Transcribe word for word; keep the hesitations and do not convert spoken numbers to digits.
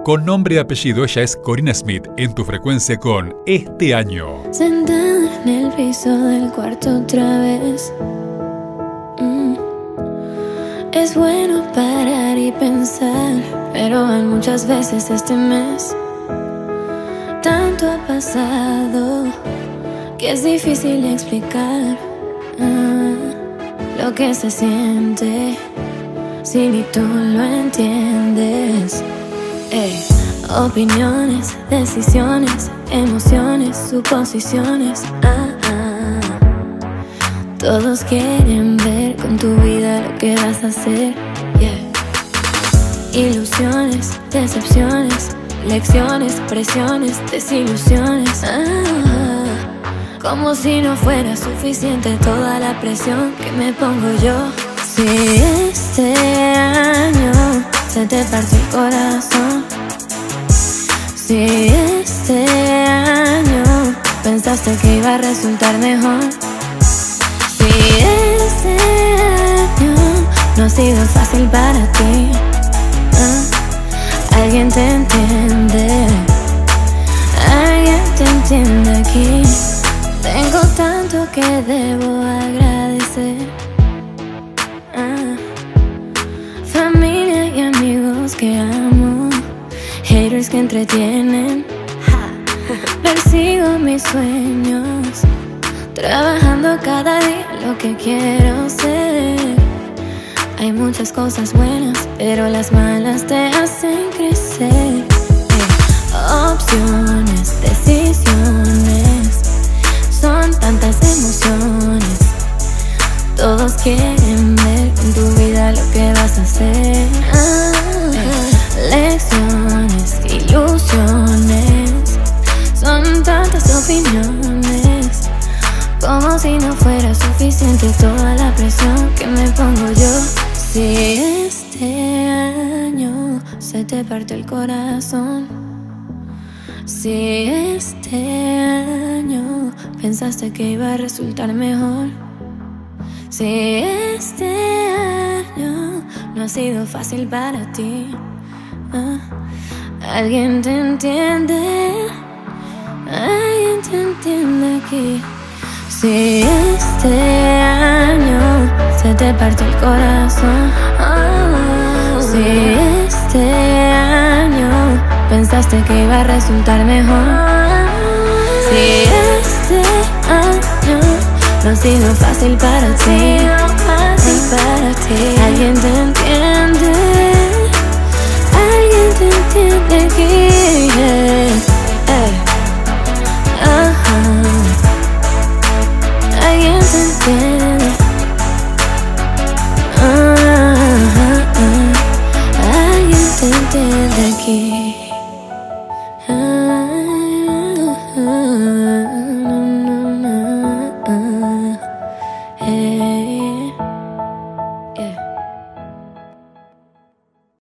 Con nombre y apellido, ella es Corina Smith en Tu Frecuencia con Este Año. Sentada en el piso del cuarto otra vez. mm. Es bueno parar y pensar, pero van muchas veces este mes. Tanto ha pasado que es difícil explicar ah, lo que se siente si ni tú lo entiendes. Ey. Opiniones, decisiones, emociones, suposiciones. Ah, ah. Todos quieren ver con tu vida lo que vas a hacer. Yeah. Ilusiones, decepciones, lecciones, presiones, desilusiones. Ah, como si no fuera suficiente toda la presión que me pongo yo. Si este año se te parte el corazón, si este año pensaste que iba a resultar mejor, si este año no ha sido fácil para ti, ¿ah? Alguien te entiende, alguien te entiende aquí. Tengo tanto que debo agradecer, ah. Familia y amigos que amo, haters que entretienen. Persigo mis sueños, trabajando cada día lo que quiero ser. Hay muchas cosas buenas, pero las malas te hacen crecer. Eh, Opciones, decisiones, son tantas emociones. Todos quieren ver en tu vida lo que vas a hacer. Ah, eh, lecciones, ilusiones, son tantas opiniones. Como si no fuera suficiente toda la presión que me pongo yo. Si este año se te parte el corazón, si este año pensaste que iba a resultar mejor, si este año no ha sido fácil para ti, ah, alguien te entiende, alguien te entiende aquí. Si este año se te parte el corazón, oh, si este año pensaste que iba a resultar mejor, si este año no ha sido fácil para ti, fácil para ti, alguien te entiende.